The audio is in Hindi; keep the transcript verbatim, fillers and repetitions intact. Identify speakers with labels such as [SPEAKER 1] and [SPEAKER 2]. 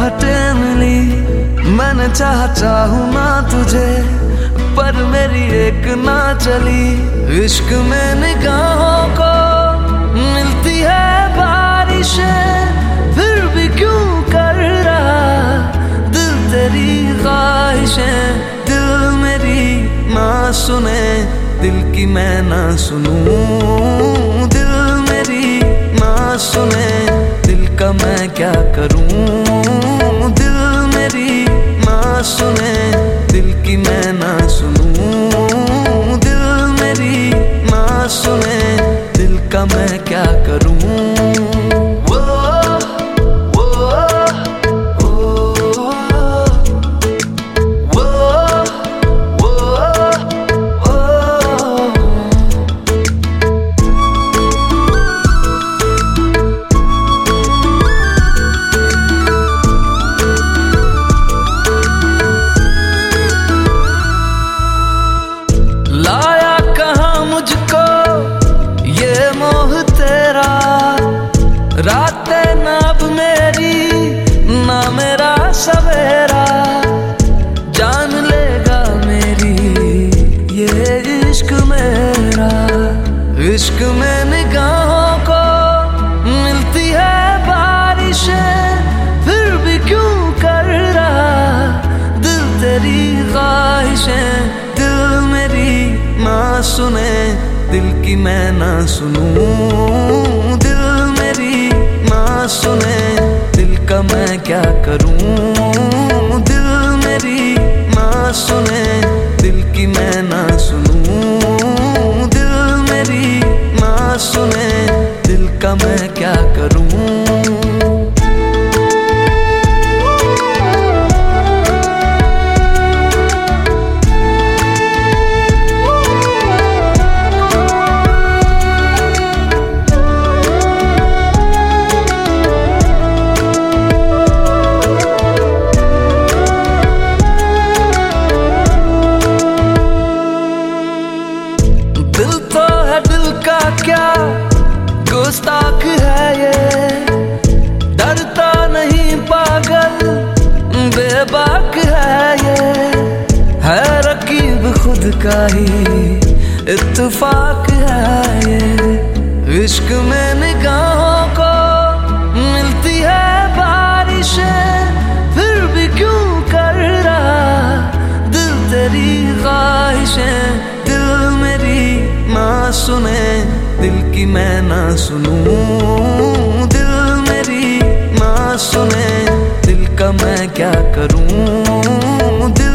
[SPEAKER 1] बातें मिली। मैंने चाहा चाहूं ना तुझे, पर मेरी एक ना चली। इश्क में निगाहों को मिलती है बारिशें, फिर भी क्यों कर रहा दिल तेरी ख्वाहिशें। दिल मेरी ना सुने, दिल की मैं ना सुनूं। दिल मेरी ना सुने, दिल का मैं क्या करूं। दिल मेरी ना सुने, दिल की मैं ना सुनूं। दिल मेरी ना सुने, दिल का मैं क्या करूं। लाया कहाँ मुझको ये मोह तेरा, रातें ना अब मेरी ना मेरा सवेरा। जान लेगा मेरी ये इश्क मेरा। इश्क में निगाहों को मिलती है बारिशें, फिर भी क्यों कर रहा दिल तेरी ख्वाहिशें। दिल मेरी ना सुने, दिल की मैं ना सुनूं। दिल मेरी ना सुने, दिल का मैं क्या करूं। दिल मेरी ना सुने, दिल की मैं ना सुनूं। दिल मेरी ना सुने, दिल का मैं क्या करूं। दिल तो है दिल का क्या गुस्ताख है ये, डरता नहीं पागल बेबाक है ये। है रकीब खुद का ही इत्तेफाक है ये। इश्क में निगाहों को मिलती है बारिशें, फिर भी क्यों कर रहा दिल तेरी ख्वाहिशें। दिल मेरी ना सुने, दिल की मैं ना सुनूं। दिल मेरी ना सुने, दिल का मैं क्या करूं। दिल